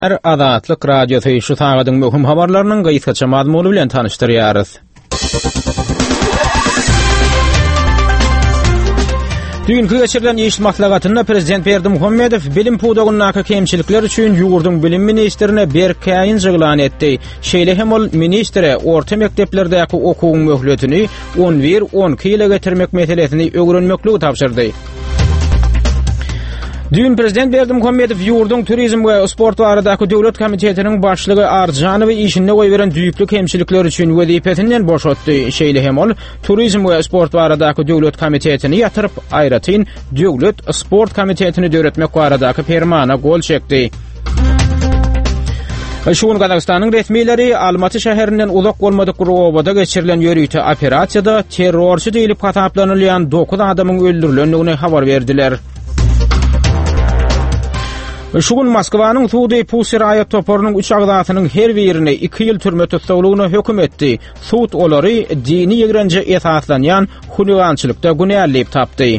Azatlyk radiosu şu tagadyň möhüm habarlarynyň gyýsaça mazmuny bilen tanışdyrýarys. Dünkü geçirilen iş maslahatında Prezident Berdimuhammedow bilim pudagynyň kemçilikleri üçin ýurdun bilim ministrine berkäýin jyglan etdi. Şeýle hem ol ministre orta mekteplerdäki okuw möhletini 11-12 ýyla getirmek meselesini öňrenmekligi tapşyrdy. Dün Prezident Berdimuhammedow ýurdun turizm we sport baradaky döwlet komitetiniň başlygy Arjanowy işine goýberen düýüklü kemçilikler üçin wezipetinden boşatdy. Şeýle hem ol turizm we sport baradaky döwlet komitetini ýatyryp aýratyn döwlet sport komitetini döretmek baradaky fermana gol çekdi. Şuň Kazakstanyň resmileri Almaty şäherinden uzak bolmadyk obada geçirilen ýörüýte operasiýada terrorçy diýilip hataplanylýan 9 adamyň öldürilendigine habar berdiler. Şuň Moskwanyň Sudy Pusirayat toporunyň 3 agdatynyň her birine 2 ýyl türme tutsagylygyna hökm etdi. Sud olary dini ýegrence esaslanýan huligançylykda günällip tapdy.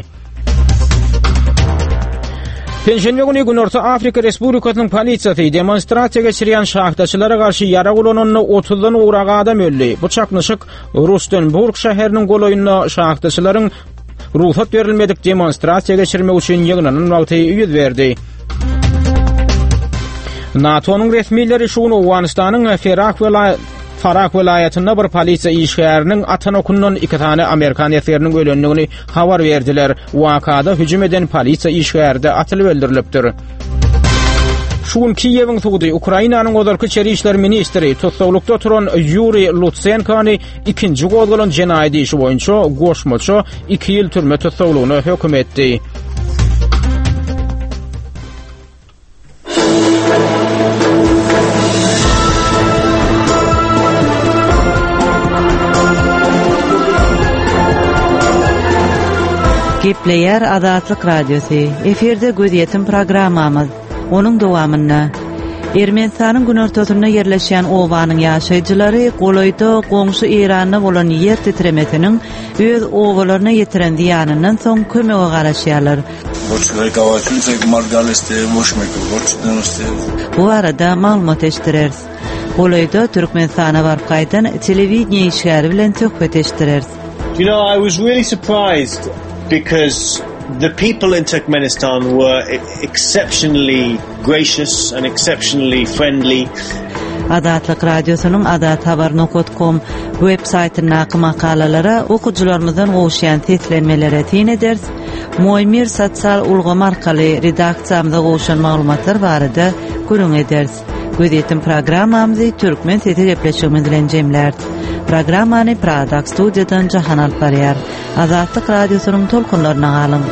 Penşenbe günü Günorta Afrika Respublikasynyň polisiýasy demonstrasiýa geçirýän şahtaçylara garşy ýara gulananyny 30-dan ugrak adam öldü. Bu çaknyşyk Rustenburg şäheriniň golaýyna şahtaçylaryň ruhsat berilmedik demonstrasiýa geçirmek üçin ýygnanan wagty ýüz berdi. NATO'nun resmileri şunu Afganistanyň Farak vilayetinde bir polisiýa işgäriniň atan okundan 2 tane Amerikan eseriniň ölendigini habar berdiler. Wakada hüjüm eden polisiýa işgärde atylyp öldürilipdir. Şuň Kiýewiň sudy Ukrainanyň gozarky çeri işler ministri tutsaglykda turan Yuri Lutsenkany ikinji gozgalan jenaýat işi boýunça goşmaça 2 ýyl türme tutsaglygyna hökm etdi. Gepleyer Azatlyk radiosu. Eferde göz programmamız. Onun dowamyna Ermenistanyň günortasyna yerleşen owanyň ýaşaýjylary golaýda goňşy Iranda bolan ýer titremesiniň öz owalaryna ýetiren diýanynyň soň kömege garaşýarlar. Bu arada maglumat eşdireriz. Golaýda Türkmenistana barp gaýdan telewiziýa işgäri bilen söhbet eşdireriz. You know, I was really surprised because the people in Turkmenistan were exceptionally gracious and exceptionally friendly. Azatlyk radiosynyň azathabar.com websaytynyň makalalara okuwçylarymyzdan goşýan seslenmelere tin ederiz. Moýmir sosial ulgamy arkaly redaksiýamyza goşan maglumatlar barada görüň ederiz. Gözetim programmamyzy türkmen sesi gepleşigimiz bilen jemlerdi. Programmany Pradak studiýadan Jahan alyp barýar. Azatlyk radiosynyň tolkunlaryna galyň.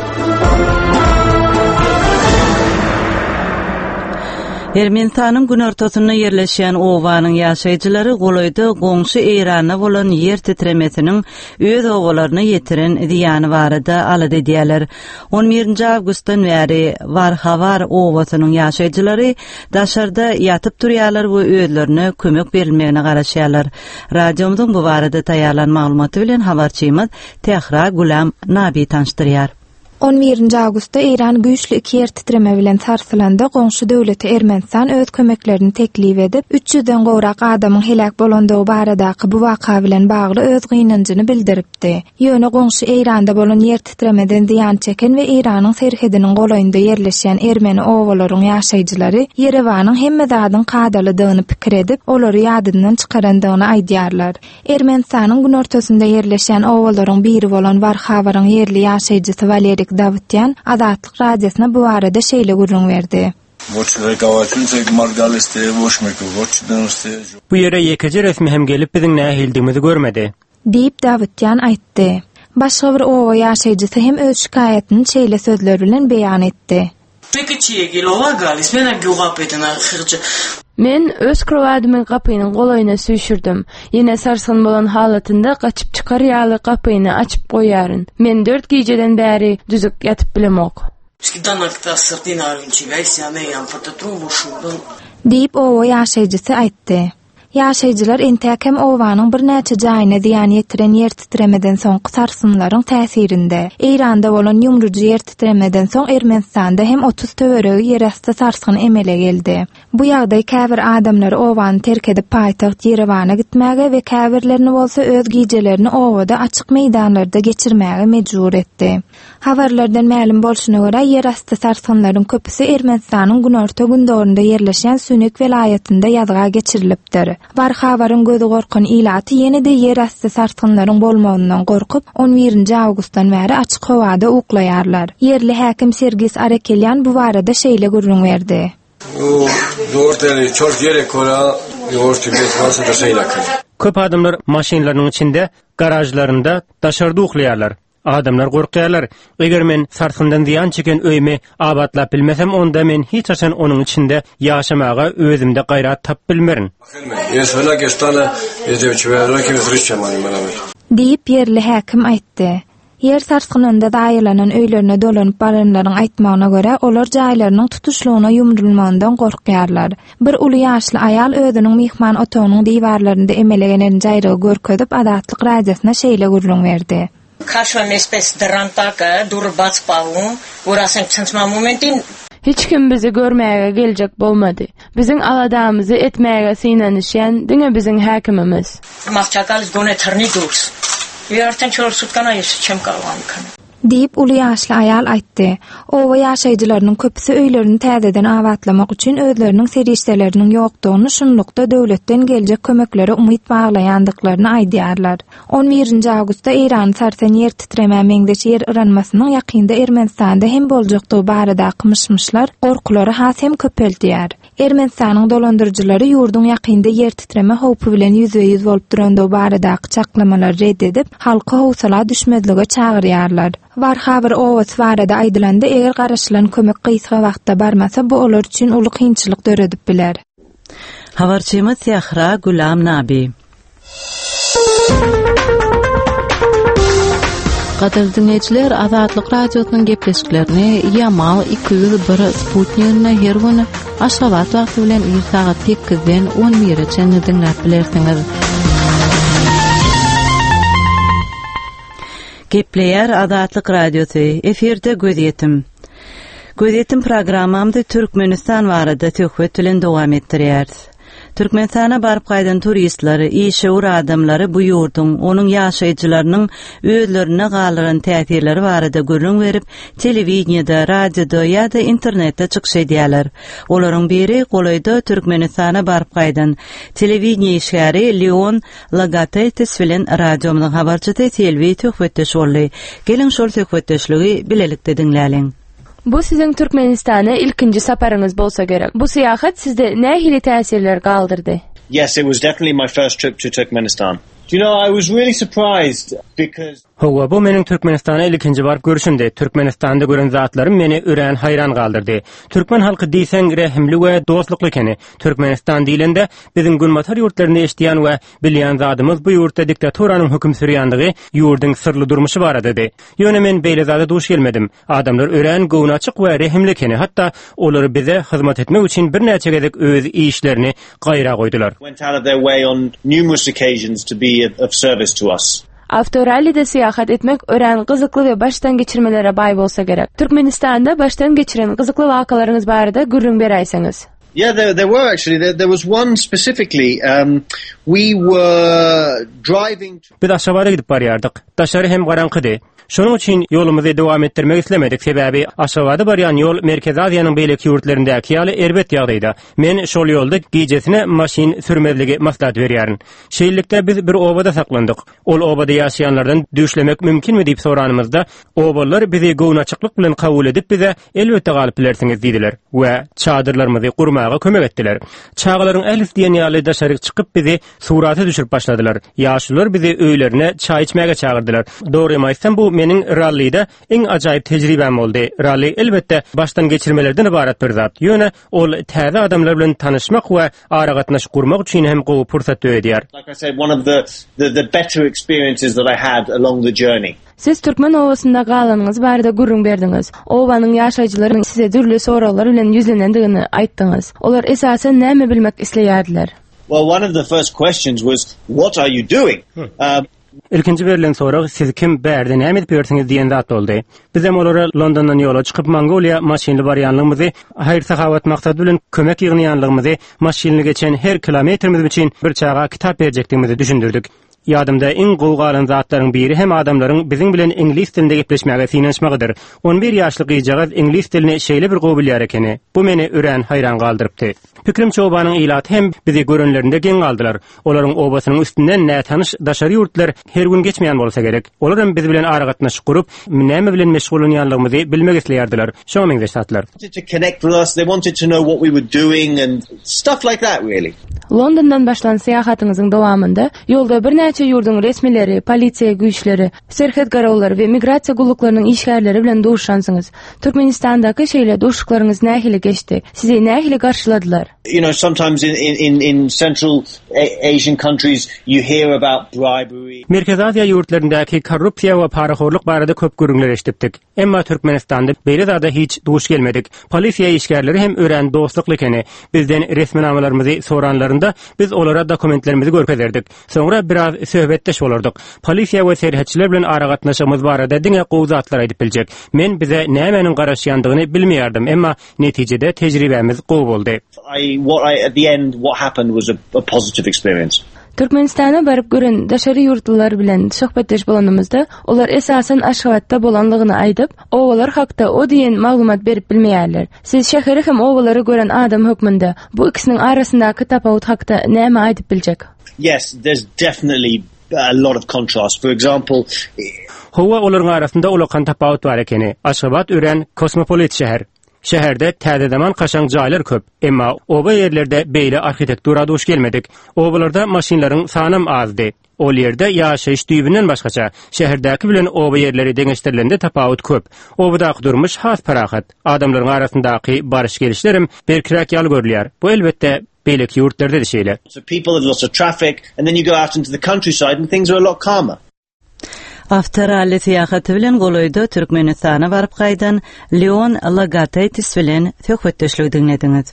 Ermenistanyň günortasyna yerleşen owanyň ýaşaýjylary golaýda goňşy Iranda bolan ýer titremesiniň öz owalaryna ýetiren diýany barada alady diýerler. 11-nji awgustdan bäri Varhavar owasynyň ýaşaýjylary daşarda ýatyp durýarlar we özlerine kömek berilmegine garaşýarlar. Radiomyzyň bu barada taýýarlan maglumaty bilen habarçymyz Tehra Gulam Nabi tanışdyrýar. 11-nji awgustda Iran güýçli iki ýer titreme bilen sarsylanda goňşy döwleti Ermenistan öz kömeklerini teklip edip 300-den gowrak adamyň helak bolandygy baradaky bu waka bilen bagly öz gynanjyny bildiripdi. Ýöne goňşy Iranda bolan ýer titremeden ziýan çeken we Iranyň serhediniň golaýynda yerleşen Ermeni owalaryň ýaşaýjylary Yerewanyň hemme zadyň kadalydygyny pikir edip olary ýadyndan çykarandygyny aýdýarlar. Ermenistanyň günortasynda yerleşen owalaryň biri bolan Varhavaryň yerli ýaşaýjysy Valery Davutyan Azatlyk radiosyna bu arada şeýle görüň berdi. Bu ýere ýekeje resmi hem gelip biziň nähildigimizi görmedi. Diýip Davutyan aýtdy. Başga bir owa ýaşaýjysy hem öz şikaýatyny şeýle sözler bilen beýan etdi. Men öz krowadymyň gapyny golaýyna süýşürdüm. Ýene sarsyn bolan halatynda gaçyp çykarýaly gapyny açyp goýaryn. Men 4 geceden bäri düzük ýatyp bilemok. Diýip owa ýaşaýjysy aýtdy. Ýaşaýjylar entäkem owanyň bir näçe jaýyna diýan ýetiren ýer titremeden soň sarsynlaryň täsirinde, Eýranda bolan ýumruji ýer titremeden soň Ermenistanda hem 30 töweregi ýerasty sarsyn emele geldi. Bu ýagdaý käbir adamlary owany terk edip paýtaht Yerewana gitmäge we käbirlerini bolsa öz gijelerini owada açyk meýdanlarda geçirmäge mejbur etdi. Habarlardan ma'lum bolşuna görä ýerasty sarsynlaryň köpüsi Ermenistanyň günorta gündorunda ýerleşen Sünek welaýatynda ýazga geçirilipdir. Bar habaryň gözi gorkan ilaty ýene-de ýerasty sarsynlaryň bolmagyndan gorkup 11-nji awgustdan bäri açyk howada uklaýarlar. Yerli häkim Sergis Arekelyan bu barada şeýle gurrun berdi. Köp adamlar maşinlarynyň içinde, garajlarynda, daşarda uklaýarlar. Adamlar gorkýarlar. Eger men sarsyndan ziýan çeken öýme abatlap bilmesem, onda men hiç haçan onuň içinde ýaşamaga özümde gaýrat tap bilmerin. Diýip yerli häkim aýtdy. Yer sarsynynda daýylanan öýlerine dolanyp baranlaryň aýtmagyna görä, olar jaýlarynyň tutuşlugyna ýumrulmandan gorkýarlar. Bir uly ýaşly aýal özüniň mihman otagynyň diýwarlarynda emelegenen jaýrygy görkezip adatlyk radiosyna şeýle gurrun berdi. Kaşvam espes drantaka durbaç pawu, urasyn çynçma momentin Hiç kim bizi görmäge geljek bolmady. Biziň aladamyzy etmäge synanyşan diňe biziň häkimimiz. Mahçakal gone tarny durs. Ýerten çor sutkana ýeşem kalwankan. Diýip uly ýaşly aýal aýtdy. Owa ýaşaýjylarynyň köpüsi öýlerini täzeden awatlamak üçin özleriniň serişdeleriniň ýokdugyny şunlukda döwletden geljek kömeklere umyt baglaýandyklaryny aýdýarlar. 11-nji awgustda Eýran sarsan ýer titreme meňdeşi ýer ýaranmasynyň ýakynda Ermenistanda hem boljakdygy barada myşmyşlar gorkulary hasem köpeldiýär. Ermenistanyň dolandyrjylary ýurdun ýakynda ýer titreme howpy bilen ýüze-ýüz bolup durandygy barada çaklamary reddedip halka howsala düşmezlige çagyrýarlar. Var haber owa svarada aýdylanda eger garaşylan kömek gysga wagtda barmasa bu olar üçin uly kynçylyk döredip biler. Habarçymyz Ýahra Gulam Nabi. Gadyr dinleýijiler, Azatlyk radiosynyň gepleşiklerini Yamal 201 Sputnik'ne her güni Aşgabat wagty bilen saat 8-den 11-e dinläp bilersiňiz. Gepleýär Azatlyk radiosu, eferde Gözetim. Gözetim programmamdy Türkmenistan barada töhfet bilen dowam etdirýär. Türkmenistana barıp gaýdan turistlary, işe adamlary bu ýurdun, onuň ýaşaýjylarynyň özlerine galyran täsirleri barada görüň berip, telewizionyada, radioda ýa-da internetde çykyş edýärler. Olaryň biri Golaýda Türkmenistana barıp gaýdan telewizniýa işgäri Leon Lagatetis bilen radiomyň habarçysy Selvi töhfetdeş boldy. Gelin şol töhfetdeşligi bilelikde dinläliň. Bu sizin Türkmenistan'a ilkinci saparınız bolsa gerek. Bu seyahat sizde nähili täsirler galdyrdy? Yes, it was definitely my first trip to Turkmenistan. You know, I was really surprised because Hawa bu meniň Türkmenistana ilkinji barıp görüşümde. Türkmenistanda gören zatlarym meni ören hayran galdyrdy. Türkmen halky diýseň rehimli we dostlukly ekeni. Türkmenistan dilinde biziň günmatar ýurtlaryny eşdiýän we bilýän zadymyz bu ýurtda diktatoranyň hüküm sürýänligi, ýurdun sırly durmuşy bar dedi. Ýöne men beýle zada duş gelmedim. Adamlar ören gowy açyk we rehimli ekeni. Hatta olary bize hyzmat etmek üçin bir näçe gezek öz işlerini gaýra goýdular. went out of their way on numerous occasions to be of service to us. Avustraliyada seyahat etmek ören gyzykly we baştan geçirmelere baý bolsa gerek. Türkmenistanda baştan geçiren gyzykly wakalaryňyz barada gürrüň berýäňiz. Yeah, there were actually. There was one specifically. We were driving. Biz Aşgabat'a gidip barýardyk. Daşary hem garaňkydy. Şonuň üçin ýolumuzy dowam etdirmek islemedik. Sebebi Aşgabat'a barýan ýol Merkez Aziýanyň beýleki ýurtlaryndaky ýaly erbet ýagdaýda. Men şol ýolda gijesine maşin sürmezligi maslahat berýärin. Şeýlelikde biz bir obada saklandyk. Ol obada ýaşaýanlardan düşlemek mümkinmi diýip soranymyzda, obalar bizi gownaçyklyk bilen kabul edip bize elbetde galyp bilersiňiz diýdiler we çadyrlarymyzy gurmaga kömek etdiler. Çağlaryň elif diýen ýaly daşary çykyp bizi suraty düşürip başladylar. Ýaşlylar bizi öýlerine çay içmäge çağırdylar. Dogry aýtsam bu meniň rallyda eň ajaýyp tejribem boldy. Rally elbetde baştan geçirmelerden ibaret bir zat. Ýöne ol täze adamlar bilen tanışmak we ara gatnaş gurmak üçin hem gowy pursat öýdýär. Like I said, one of the better experiences that I had along the journey. Siz Türkmen owasynda galanyňyz barada gürrüň berdiňiz. Owanyň ýaşaýjylarynyň size dürli soralar bilen ýüzlenendigini aýtdyňyz. Olar esasen näme bilmek isleýärdiler? Well, one of the first questions was, what are you doing? İlkinci verilen soru siz kim bärde näme edip ýörsiňiz diýen zat boldy. Biz hem olara Londondan ýola çykyp Mongoliya maşinli barýanlygymyzy, hayır sahawat maksady bilen kömek ýygnaýanlygymyzy, maşinli geçen her kilometrimiz üçin bir çağa kitap berjekdigimizi düşündürdik. Ýadymda iň gowgalan zatlaryň biri hem adamlaryň biziň bilen ingliz dilinde gepleşmäge synanşmagydyr. 11 ýaşly gyjagaz ingliz diline şeýle bir gowy ekeni. Bu meni ören hayran galdyrypdy. Pikrimçe obanyň ilaty hem bizi görenlerinde geň galdylar. Olaryň obasynyň üstünden nä tanyş daşary ýurtlar her gün geçmeýän bolsa gerek. Olar hem biz bilen aragatnaşyk gurup, näme bilen meşgul bolýanlygymyzy bilmek isleýärdiler. Şoňa meňde satlar. To connect with us, they wanted to know what we were doing and stuff like that, really. Londondan başlan seyahatyňyzyň dowamında ýolda bir näçe ýurdun resmileri, polisiýa güýçleri, serhet garawlary we migrasiýa gulluklarının işgärleri bilen duşansyňyz. Türkmenistandaky şeýle duşuklaryňyz nähili geçdi? Sizi nähili garşyladylar? You know, sometimes in Central Asian countries you hear about bribery. Merkez Aziýa ýurtlaryndaky korrupsiýa we paraxorluk barada köp görüňler eşitdik. Emma Türkmenistanda beýle zada hiç duş gelmedik. Polisiýa işgärleri hem ören dostlukly ekeni. Bizden resminamalarymyzy soranlarynda biz olara dokumentlerimizi görkezerdik. Soňra biraz söhbetdeş bolardyk. Polisiýa we serhetçiler bilen aragatnaşymyz barada diňe gowzatlar aýdyp biljek. Men bize nämenin garaşýandygyny bilmeýärdim, emma netijede tejribemiz gowy boldy. At the end, what happened was a positive experience. Türkmenistana barıp gören daşary ýurtlylar bilen söhbetdeş bolanymyzda olar esasen Aşgabatda bolanlygyny aýdyp, owalar hakda o diýen maglumat berip bilmeýärler. Siz şäheri hem owalary gören adam hökmünde bu ikisiniň arasyndaky tapawut hakda näme aýdyp biljek? Yes, there's definitely a lot of contrast. For example, Howa olaryň arasynda ulakan tapawut bar ekeni. Aşgabat ören kosmopolit şäher. Şäherde täzedeman kaşan jaýlar köp, emma oba ýerlerde beýle arhitektura duş gelmedik. Obalarda maşinlaryň sanam azdy. O ýerde ýaşaýyş düýbünden başgaça şäherdäki bilen oba ýerleri deňeşdirilende tapawut köp. Obadaky durmuş has parahat. Adamlaryň arasyndaky barış gelişlerim berkirak ýaly görülýär. Bu elbetde beýleki ýurtlarda da şeýle. So people have lots of traffic and then you go out into the countryside and things are a lot calmer. Avstraliýa seýahaty bilen goloýda Türkmenistana baryp gaýdan Leon Lagataitis bilen söhbetdeşlik dinlediňiz.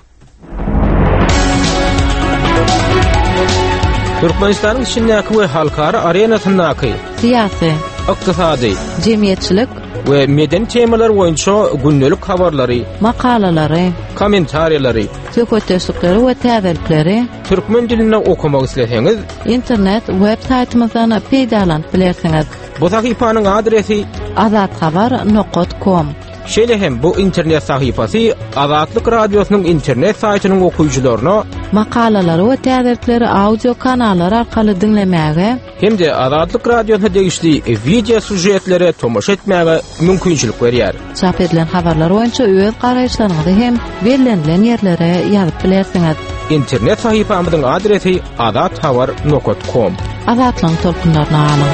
Türkmenistanyň içindäki we halkara arenasyndaky Siýasy, ykdysady, jemgyýetçilik we meden temalar boýunça gündelik habarlary, makalalary, kommentariýalary, söhbetdeşlikleri we täzellikleri türkmen dilinde okumak isleseňiz, internet web saytymyzdan peýdalanyp bilersiňiz. bu sahypanyň adresi azathabar.com. şeýle hem bu internet sahypasy Azatlyk radiosynyň internet saýtynyň okuyucularyna Makalalary we täzellikleri audio kanallary arkaly dinlemäge hem-de Azatlyk radiosyna degişli video sujetlere tomoş etmäge mümkinçilik berýär. çap edilen habarlar boýunça öz garaýşlaryňyzy hem berilen ýerlere ýazyp bilersiňiz. İnternet sahypamyzyň adresi azathabar.com. Azatlyň tolkunlaryna alyň.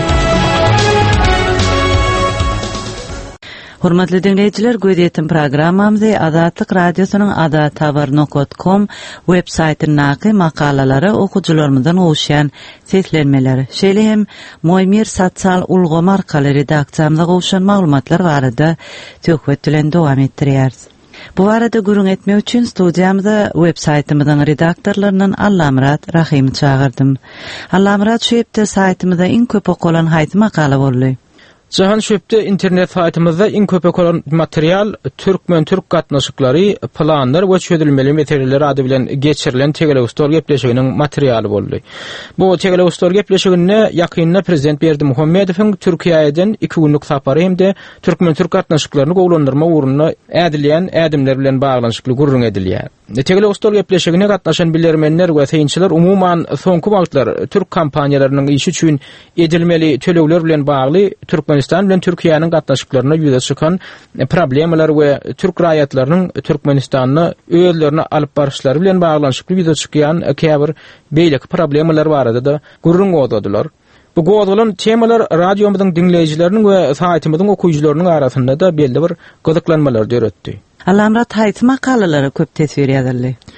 Hormatly dinleýijiler, göz programmamyzy Azatlyk radiosynyň azathabar.com web saýtynaky makalalary okuwçylarymyzdan oluşan seslenmeler, şeýle hem moýmir sosial ulgama arkaly redaksiýamyza gowşan maglumatlar barada söhbet bilen dowam etdirýäris. Bu arada gürüň etmek üçin studiýamyza web saýtymyzyň redaktorlarynyň Allamrat Rahimy çağırdım. Allamrat şu hepde saýtymyza iň köp okulan haýsy makala boldy? Jahan şöpde internet saytymyzda iň köp olan material türkmen türk gatnaşyklary, planlar we çözülmeli meseleler ady bilen geçirilen Tegelewstor gepleşiginiň materialy boldy. Bu Tegelewstor gepleşigine ýakynda prezident Berdimuhammedowyň Türkiýeden 2 günlük sapary hem-de türkmen türk gatnaşyklaryny gowlandyrma uğruna ädilýän ädimler bilen baglanyşykly gurrun edilýär. Tegelewstor gepleşigine gatnaşan bilermenler we synçylar umuman soňky wagtlar türk kampaniýalarynyň işi üçin edilmeli tölegler bilen bagly Türkmenistan bilen Türkiýanyň gatnaşyklaryna ýüze çykan problemler we türk raýatlarynyň Türkmenistanyny özlerine alyp barışlary bilen baglanyşykly ýüze çykýan käbir beýleki problemler barada da gurrun godadylar. Bu godalan temalar radiomyzyň dinleýijileriniň we saýtymyzyň okuyucularynyň arasynda da belli bir gyzyklanmalar döretdi. Allamrat haýsy makalalary köp tesir ýazyldy?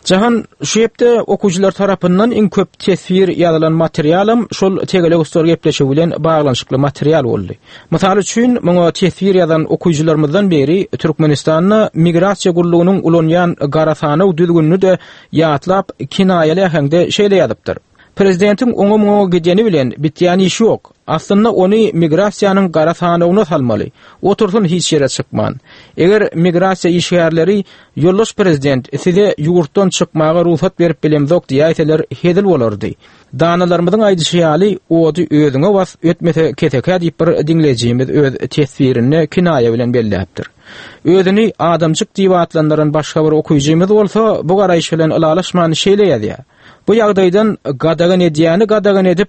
Jahan şeýepde okuwçylar tarapyndan iň köp tesir ýazylan materialym şol tegele ustar gepleşigi bilen baglanyşykly material boldy. Mysal üçin muňa tesir ýazan okuwçylarymyzdan biri Türkmenistanyň migrasiýa gurulugynyň ulanýan garasany düzgünni de ýatlap kinaýaly ähengde şeýle ýazypdyr. Prezidentiň oňa gideni bilen bitýän işi ýok. Aslynda ony migrasiýanyň garasanyna salmaly. Otursun hiç ýere çykman. Eger migrasiýa işgärleri ýoldaş prezident size ýurtdan çykmaga ruhsat berip bilemzok diýäseler hedil bolardy. Danalarymyzyň aýdyşýaly ody özüňe was ötmese keteke diýip bir dinlejimiz öz tesbirini kinaýa bilen belläpdir. Özüni adamçyk diýip atlandyran başga bir okuwjymyz bolsa bu garaýyş bilen ılalaşman şeýle ýazýar. Bu ýagdaýdan gadagan gadagan edip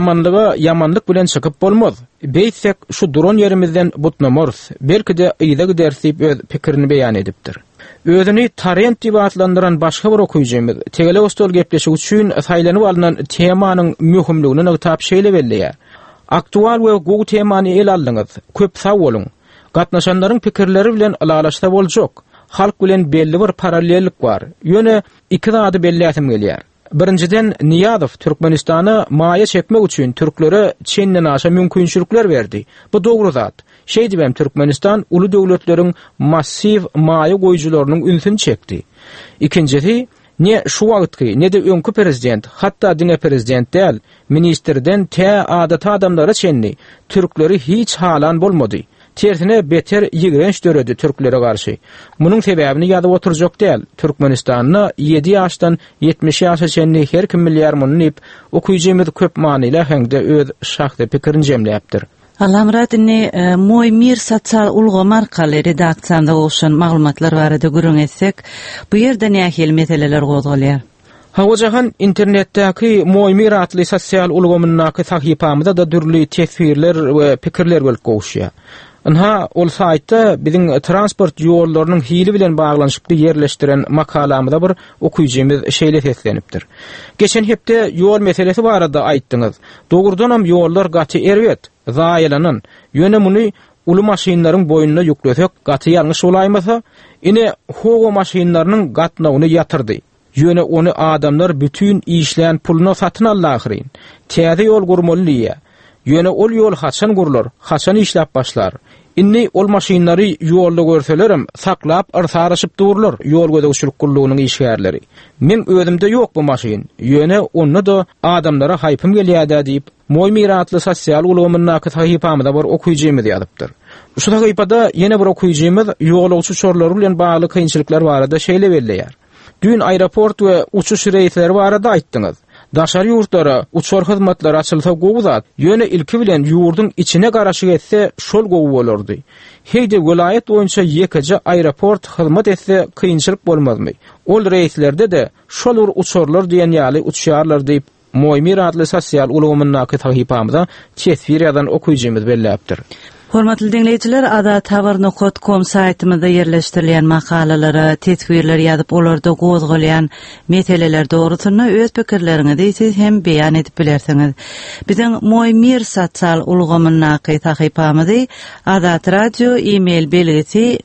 yamanlyk bilen çykyp bolmaz. Beýsek şu duran yerimizden butnamors, belki-de ýyda gidersip öz pikirini beýan edipdir. Özüni tarent diýip atlandyran başga bir okuwjymyz tegele ostol gepleşik üçin saýlanyp alynan temanyň möhümligini ňytap şeýle belleýär. Aktual we gowy temany el aldyňyz. Köp sag boluň. Gatnaşanlaryň pikirleri bilen alalaşda boljak. Halk bilen belli bir paralellik bar. Ýöne iki zady belläsim gelýär. Birinciden Niýazow Türkmenistany maýa çekmek üçin türklere çenden aşa mümkinçilikler berdi. Bu dogry zat. Şeýdibem Türkmenistan uly döwletleriň massiv maýa goýjularynyň ünsini çekdi. İkincisi, ne şu wagtky, ne de öňkü prezident, hatda diňe prezident däl, ministerden te adata adamlara çenli, türkleri hiç halan bolmady. Tersine beter ýigrenç döredi türklere garşy. Munyň sebäbini ýadyp oturjak däl. Türkmenistanyň 7 ýaşdan 70 ýaşa çenli her kim milyar munyp okuýjymyz köp manyla häňde öz şahsy pikirini jemläpdir. Alamradini moy mir sosial ulgamar arkaly redaksiýanda bolşan maglumatlar barada görüň etsek, bu ýerde nähil meseleler gozgalýar. Hawajahan internetdäki moýmir atly sosial ulgamynyňky sahypamyzda da dürli tesbirler we pikirler bolup goşýar. Anha ol saytda biziň transport ýollarynyň hili bilen baglanyşykly ýerleşdiren makalamyzda bir okuýjymyz şeýle seslenipdir. Geçen hepde ýol meselesi barada aýtdyňyz. Dogurdanam ýollar gaty erbet, zaýylanan. Ýöne muny uly maşynlaryň boýuna ýüklesek gaty ýalňyş bolaýmasa, ine hogo maşynlarynyň gatnawyny ýatyrdy. Ýöne ony adamlar bütün işlän puluna satyn alýar. Täze ýol gurmaly. Ýöne ol ýol haçan gurlar, haçan işläp başlar. Inni ol maşynlary ýolda görselerim, saklap arsaraşyp durlar ýol gödägçilik gurulugynyň işgärleri. Men özümde ýok bu maşyn. Ýöne onu da adamlara haýpym gelýär diýip moýmir atly sosial ulgamynyň sahypamyzda bir okuýjymyz ýazypdyr. Şu sahypada ýene bir okuýjymyz ýolagçy çorlary bilen bagly kynçylyklar barada şeýle belleýär. Dün aeroport we uçuş reýsleri barada aýtdyňyz. Daşary ýurtlara uçar hyzmatlary açylsa gowuzat, ýöne ilki bilen ýurduň içine garaşyk etse şol gowy bolardy. Heýde welaýet boýunça ýekije aeroport hyzmat etse kynçylyk bolmazmy? Ol reýslerde de şol uçarlar diýen ýaly uçýarlar diýip moýmir adly sosial ulgamynyň sahypamyzda tesbir ýazan okuýjymyz belläpdir. Hormatly dinleyijiler, adathabar.com saytymyzda ýerleşdirilen makalalary, tesbirler ýazyp olarda gozgalýan meseleler dogrusyna öz pikirleriňizi siz hem beýan edip bilersiňiz. Biziň moýmir sosial ulgamynyň sahypamyzy Adat Radio e-mail belgisi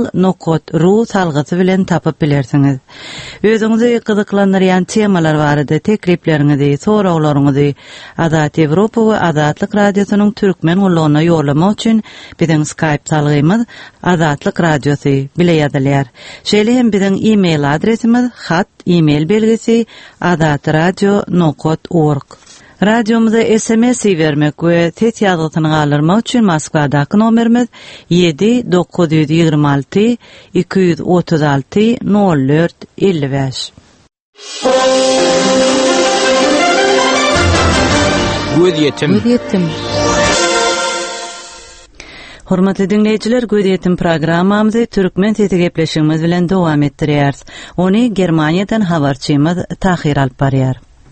mail.ru salgysy bilen tapyp bilersiňiz. Özüňizi gyzyklandyrýan temalar barada tekliplerinizi, sorawlaryňyzy Adat Ewropa we Adatlyk Radiosynyň türkmen gulagyna ýollamak üçin biziň Skype salgymyz Adatlyk Radiosu bile ýazylýar. Şeýle hem biziň e-mail adresimiz hat e-mail belgisi adatradio.org. Radiomuza SMS vermek we tet ýazygyny alyrmak üçin Moskvadaky nomerimiz 7-926 236 04 55. Göz Hormatly dinleyijiler, Göz programmamyzy türkmen sesi gepleşigimiz bilen dowam etdirýäris. Ony Germaniýadan habarçymyz Tahir alyp barýar.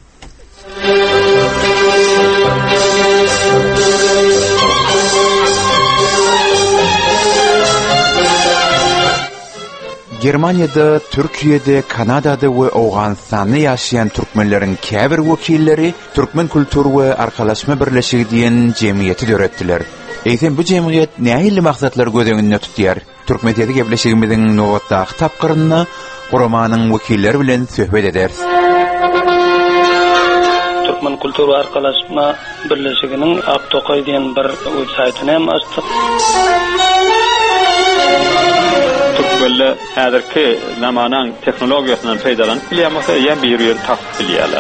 Germaniýada, Türkiýede, Kanadada we Awganystanda ýaşaýan türkmenleriň käbir wekilleri Türkmen kultury we arkalaşma birleşigi diýen jemgyýeti döretdiler. Eýsem bu jemgyýet nähili maksatlar göz öňünde tutýar? Türkmen sesi gepleşigimiziň nowatdaky tapgyryna guramanyň wekilleri bilen söhbet ederiz. Türkmen Kultur Arkalaşma Birleşiginiň Aktokay diýen bir websaýtyny hem açdyk. Türkmenler häzirki zamanyň teknologiýasynyň peýdalanyp bilýärmese ýa bir ýer taýip bilýärler.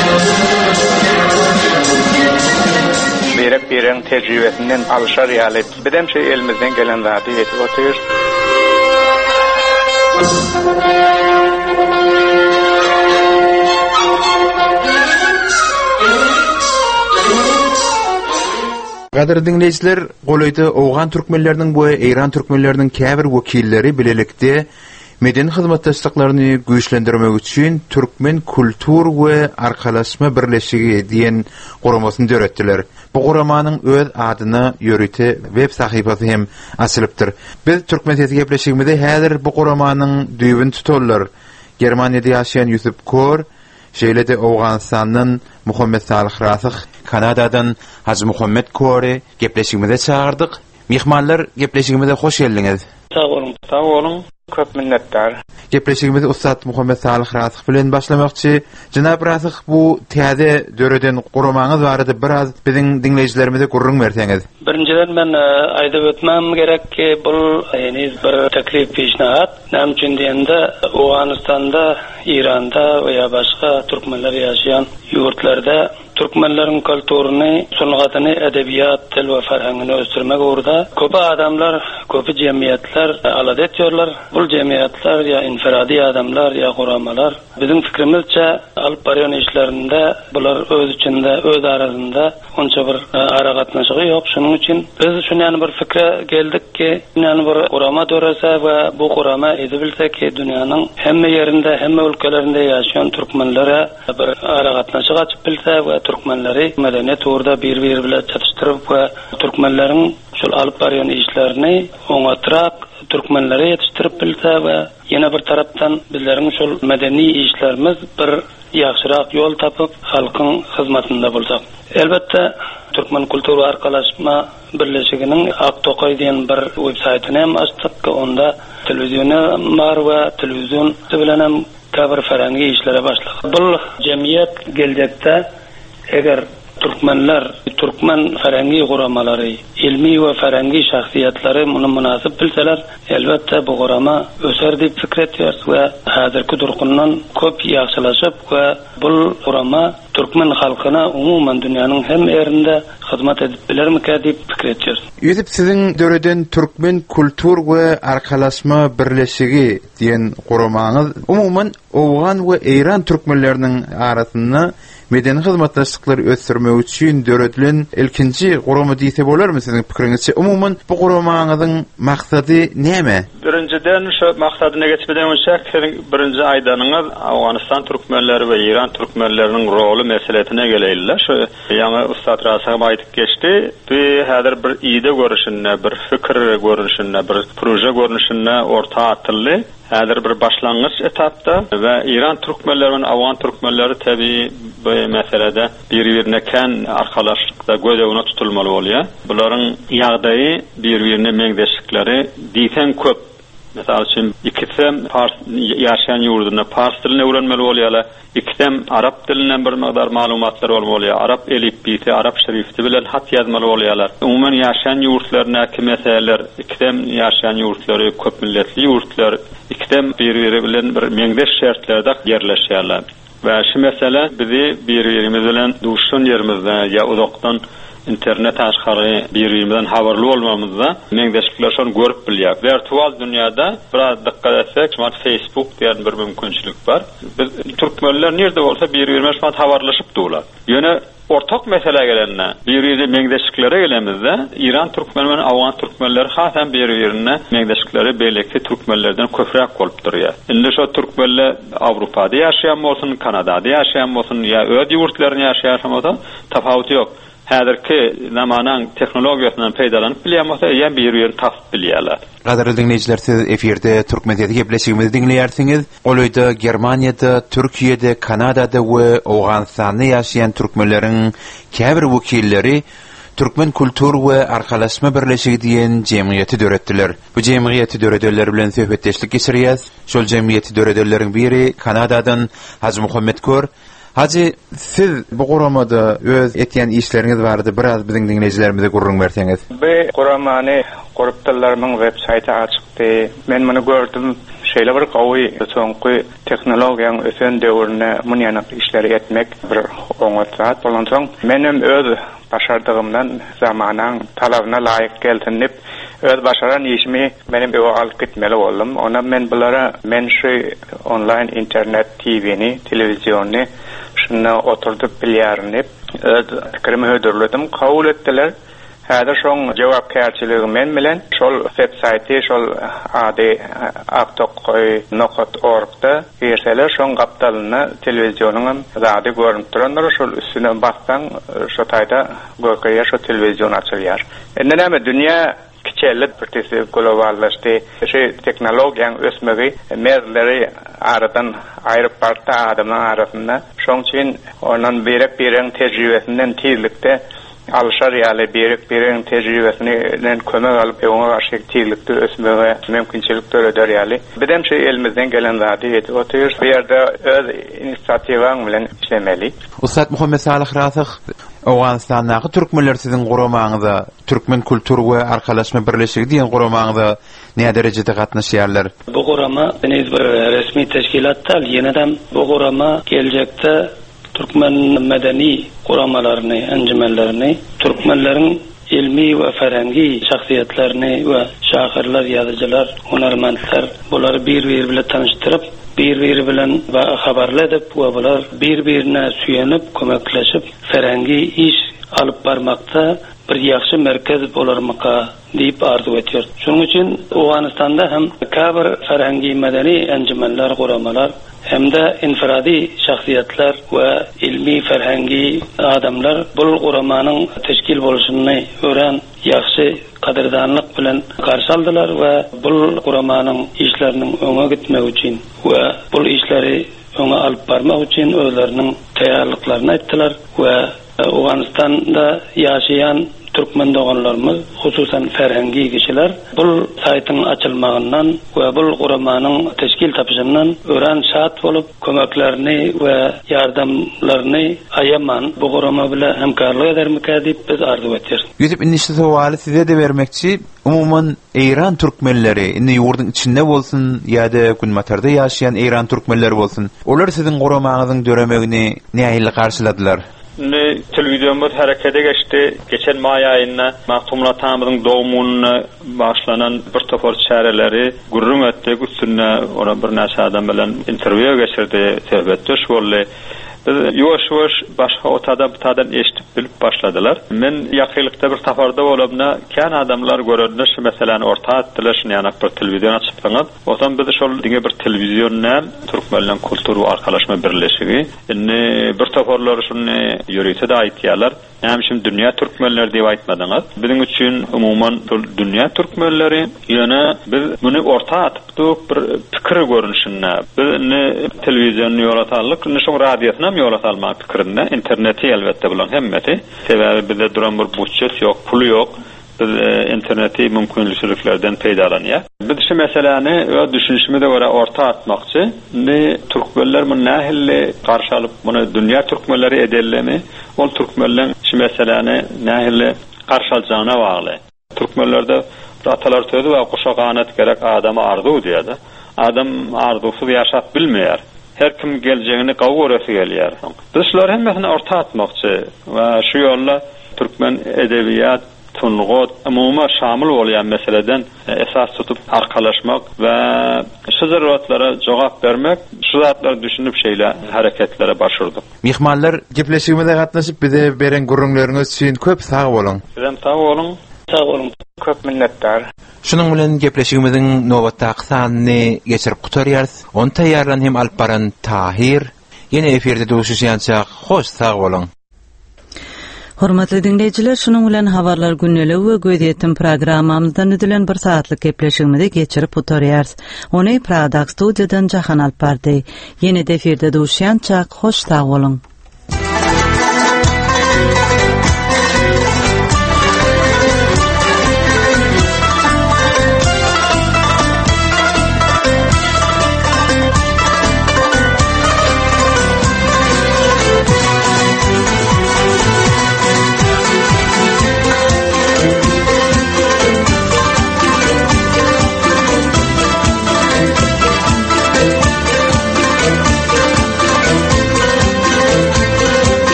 Berek beren tejribesinden alşar ýaly bedemçe elimizden gelen zady ýetip otyr. Gadir dinleyijiler, golayda Owgan türkmenleriniň bu Eýran türkmenleriniň käbir wekilleri bilelikde meden hyzmatdaşlyklaryny güýçlendirmek üçin Türkmen Kultur we Arkalaşma Birleşigi diýen guramasyny döretdiler. Bu guramanyň öz adyny ýörüte web sahypasy hem açylypdyr. Biz Türkmen sesi gepleşigimizde häzir bu guramanyň düýbini tutarlar. Germaniýada ýaşaýan Ýusuf Kor, şeýlede Owganistanyň Muhammed Salih Rasyk, Kanadadan Hazy Muhammed Kore gepleşigimize çağırdyk. Mihmanlar gepleşigimize hoş geldiňiz. Sağ olun. Köp minnettar. Gepleşigimizi Ustad Muhammed Salih Rasyk bilen başlamakçy. Janab Rasyk, bu täze döreden guramaňyz barada biraz biziň dinleýijilerimize gurrun berseňiz. Birinciden men aýdyp ötmem gerek ki bul bir teklif peşnahat. Näme üçin diýende Owganistanda, Iranda we başga türkmenler ýaşaýan ýurtlarda Türkmenlerin kültürüni, sungatyny, edebiyat, til we ferhengini ösdürmek uğrunda köp adamlar, köp jemgyýetler alad etýärler. Bul jemgyýetler ýa infiradi adamlar ýa guramalar bizim fikrimizçe alyp barýan işlerinde bular öz içinde, öz arasında onça bir ara gatnaşygy ýok. Şunuň üçin biz şunu bir fikre geldik ki, bir gurama dörese we bu gurama edebilsek ki dünýäniň hemme ýerinde, hemme ülkelerinde ýaşaýan türkmenlere bir ara gatnaşyk açyp bilse we türkmenleri medeniyet uğrunda bir-biri bilen çatıştırıp we türkmenleriň şol alyp barýan işlerini oňatrak türkmenlere ýetiştirip bilse we ýene bir tarapdan bizleriň şol medeni işlerimiz bir ýaxşyrak ýol tapyp halkyň hyzmatynda bolsak. Elbetde Türkmen Kultur Arkalaşma Birleşiginiň Aktokay diýen bir websaýtyny hem açdyk ki onda telewiziony bar we telewizion bilen hem käbir ferengi işlere başladyk. Bu jemgyýet geldekde eger Türkmen ferengi guramalary, ilmi we ferengi şahsiýetleri muny munasyp bilseler, elbetde bu gurama öser diýip pikir etýär we häzirki durgundan köp ýaxşylaşyp we bu gurama Türkmen halkyna umuman dünýäniň hem ýerinde hyzmat edip bilermika diýip pikir etýär. Ýüzüp siziň döreden Türkmen Kultur we Arkalaşma Birleşigi diýen guramaňyz umuman Owgan we Eýran türkmenleriniň arasynda medeni hyzmatdaşlyklary ösdürmek üçin döredilen ilkinji gurama diýse bolarmy siziň pikiriňizçe? Umuman bu guramaňyzyň maksady näme? Birinciden şu maksadyna geçmeden önce birinji aýdanyňyz Awganistan türkmenleri we Iran türkmenleriniň rolu meselesine geleýiller. Şu ýa-ni Ustad Rasyk aýdyp geçdi. Bu häzir bir ide görüşine, bir fikir görüşine, bir proje görüşine orta atyldy. Häzir bir başlangyç etapda we Iran türkmenleri we Awgan türkmenleri tabii bu meselede bir-birine kän arkalaşykda gödegine tutulmaly bolýar. Bularyň ýagdaýy bir-birine meňdeşlikleri diýsen köp. Mesela için ikisem ýaşaýan ýurdunda fars dilini öwrenmeli bolýarlar. Ikisem arap dilinden bir magdar maglumatlar bolýar. Arap elifbisi, arap şerifti bilen hat ýazmaly bolýarlar. Umuman ýaşaýan ýurtlaryna kimseler, ikisem ýaşaýan ýurtlary, köp milletli ýurtlar, ikisem bir-biri bilen bir meňdeş şertlerde ýerleşýärler. Ve şu mesele bizi bir-birimiz bilen duşun ýerimizde ýa uzakdan internet aşkary bir-birimizden habarly bolmamyzda meňdeşlikler şonu görüp bilýär. Virtual dünýäde biraz diqqat etsek, Facebook diýen bir mümkinçilik bar. Biz türkmenler nerede bolsa bir-birimizden habarlaşyp durlar. Ýöne ortak mesele gelende bir-birine meňdeşliklere gelemizde Iran türkmenleri, Awgan türkmenleri hasan bir-birine meňdeşlikleri beýlekde türkmenlerden köpräk bolup durýar. Indi şu türkmenler Awrupada ýaşaýan bolsun, Kanadada ýaşaýan bolsun ýa öz ýurtlaryny ýaşaýan bolsa tafawut ýok. Häzirki zamanyň teknologiýasynyň peýdalanyp bilýärmese ýa bir ýer taýip bilýärler. Gaderli dinleyijiler, siz efirde Türkmen sesi gepleşigimizi dinleýärsiňiz. Olaýda Germaniýada, Türkiýede, Kanadada we Owganistanda ýaşaýan türkmenleriň käbir wekilleri Türkmen Kultur we Arkalaşma Birleşigi diýen jemgyýeti döretdiler. Bu jemgyýeti döredenler bilen söhbetdeşlik geçirýäs. Şol jemgyýeti döredenleriň biri Kanadadan Haji Muhammed Kör. Haji, siz bu guramada öz etýän işleriňiz bardy, biraz biziň dinleýijilerimize gurrun berseňiz. Bu guramany gurupdalarymyň web-saýty açykdy. Men muny gördüm. Şeýle bir gawy soňky teknologiýanyň ösen döwrüne munyanyk işleri etmek bir oňatrat bolansoň menim öz başardygymdan zamanyň talabyna laýyk geltinip öz başaran işimi benim ewe alyp gitmeli boldum. Ona men bulara şu online internet TV-ni, telewiziony şuna oturdup bilýärnip öz pikirimi hödürledim. Kabul etdiler. Häzir şoň jogapkärçiligi men bilen şol web-saýty şol adi.org-da ýerseler şoň gapdalyny telewizionyň zady görünip duranlar şol üstüne bassaň şo taýda görkeýär şo telewizion açylýar. Ende näme dünýä kiçelip birtesi globallaşdy. Şu teknologiýanyň ösmegi merleri aradan aýryp bardy adamlaryň arasynda. Şoň üçin onuň berek tejribesinden tezlikde alşar ýaly berek tejribesinden kömek alyp ýoňa garşy tezlikde ösmege mümkinçilik töredir ýaly. Bizem şu elimizden gelen zady ýeti. O tür ýerde öz inisiatiwaň bilen işlemeli. Ustad Muhammed Salih Rasych, Awganistandaky türkmenler siziň guramaňyzda Türkmen Kultur we Arkalaşma Birleşigi diýen guramaňyzda näme derejede gatnaşýarlar? Bu gurama bir resmi teşkilatda ýene-de bu gurama geljekde Türkmen medeni guramalaryny, enjimenlerini, Türkmenleriň ilmi we ferengi şahsiýetlerini we şahyrlar, ýazyjylar, hunarmandlar buları bir-biri bilen tanıştyryp, bir-biri bilen habarlar edip we bular bir-birine süýenip, kömekleşip ferengi iş alyp barmakda bir ýaxşy merkez bolarmaka diýip arzu etýär. Şonuň üçin Awganistanda hem käbir ferengi medeni enjimenler, guramalar hem de infiradi şahsiýetler we ilmi ferhengi adamlar bu guramanyň teşkil boluşyny ören ýaxşy kaderdanlyk bilen garşy aldylar we bu guramanyň işleriniň öňe gitmegi üçin we bu işleri öňe alyp barmak üçin özleriniň taýýarlyklaryny aýtdylar we Awganistanda ýaşaýan Türkmen doganlarymyz, hususan ferhengi kişiler bu saýtyň açylmagyndan we bu guramanyň teşkil tapyşyndan ören şat bolup kömeklerini we ýardamlaryny aýaman bu gurama bilen hemkarlyk edermik diýip biz arzu etýär. Ýetip inişli sowaly size de bermekçi, umumyň Eýran türkmenleri, indi ýurdun içinde bolsun ýa-da Günmatarda ýaşaýan Eýran türkmenleri bolsun, olar siziň guramaňyzyň döremegini nähili garşyladylar? Televizyonumuz harekete geçti. Geçen may ayında Mahtumlatamızın doğumuna başlanan bir topar çareleri gurrun etti. Üstüne ona bir näçe adam bilen interview geçirdi. Söhbetde şu boldy. Yavaş başka otadan eşitip bilip başladılar. Men yakıylıkta bir tafarda olabna kan adamlar görünüş mesela orta attılar yani bir televizyon açıplanıp otan biz şol diňe bir televizyonda Türkmenlerin Kultur we Arkalaşma Birleşigi bir tafarlar şunu ýörüýse de aýtýarlar. Hem şimdi dünya Türkmenler diýip aýtmadyňız. Bizim üçin umumyň dünya Türkmenleri ýöne biz muny orta atypdyk bir pikir görünüşinde. Biz televizyony ýolatallyk, şu radiosyna ýolatalmak pikirinde interneti elbetde bilen hemmeti. Sebäbi bizde duran bir budjet ýok, pul ýok. Biz interneti mümkinliklerden peýdalanýar. Biz şu meseleni we düşünüşimi de göre orta atmakçy. Türkmenler bu nähili garşy alyp muny dünýä türkmenleri edelimi? Ol türkmenler şu meseleni nähili garşy aljagyna bagly. Türkmenlerde atalar sözi we kuşaganet gerek adama arzu diýdi. Adam arzusyz ýaşap bilmeýär. Her kim geljegini gowurasy gelýär. Biz şular hemmesini orta atmakçy we şu ýolla türkmen edebiyat tunğut umuma şamil bolýan meseleden esas tutup arkalaşmak we şu zerwatlara jogap bermek, şu zatlar düşünüp şeýle hareketlere başurdyk. Mihmanlar gepleşigimizde gatnaşyp bize beren gurrunlaryňyz üçin köp sag bolun. Sizem sag bolun. Sag bolun. Köp minnetdar. Şunun bilen gepleşigimiziň nowatdaky sanyny geçirip gutarýarys. Onu taýýarlan hem alyp baran Tahir ýene eferde duşuşýançak. Hoş sag bolun. Hormatly dinleyijiler, şunun bilen habarlar günnelik we göýdýetdim programmamyzdan ödülen bir saatlyk gepleşigimizi geçirip oturýarys. Ony Pradak studiýadan Jahan alyp bardy. Ýene eferde duşuşýançak. Hoş sag bolun.